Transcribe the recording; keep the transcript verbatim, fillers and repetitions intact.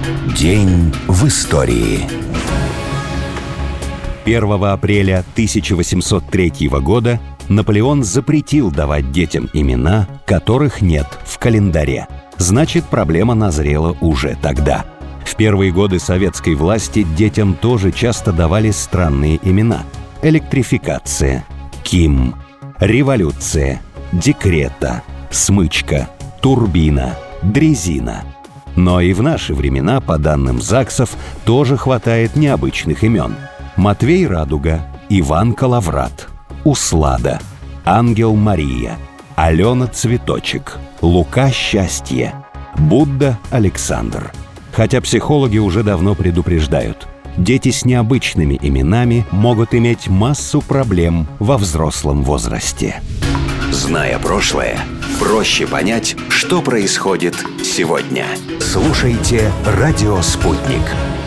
День в истории. первого апреля тысяча восемьсот третьего года Наполеон запретил давать детям имена, которых нет в календаре. Значит, проблема назрела уже тогда. В первые годы советской власти детям тоже часто давали странные имена. Электрификация, Ким, революция, декрета, смычка, турбина, дрезина. Но и в наши времена, по данным ЗАГСов, тоже хватает необычных имен. Матвей Радуга, Иван Калаврат, Услада, Ангел Мария, Алена Цветочек, Лука Счастье, Будда Александр. Хотя психологи уже давно предупреждают, дети с необычными именами могут иметь массу проблем во взрослом возрасте. Зная прошлое, проще понять, что происходит сегодня. Слушайте «Радио Спутник».